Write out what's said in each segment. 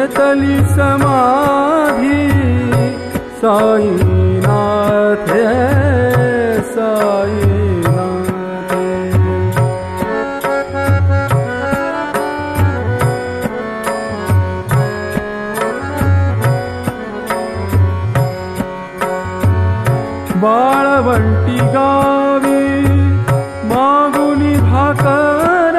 घेतली समाधी साईनाथे साईनाथे। वाळवंटी गावी मागुनी भाकर,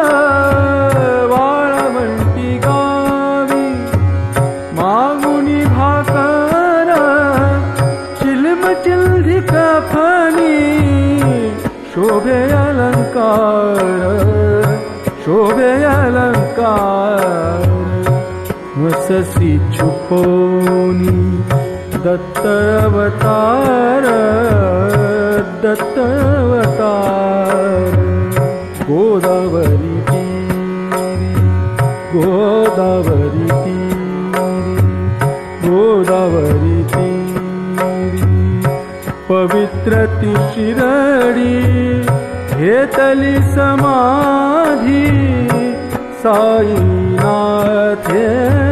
वाळवंटी गावी मागुनी भाकर, चिलम चिल्धी कफनी शोभे अलंकार, शोभे अलंकार। वससी छुपोनी दत्त अवतार, दत्त अवतार। गोदावरी तीरी, गोदावरी तीरी, गोदावरी तीरी। पवित्र ती शिरडी घेतली समाधी साईनाथे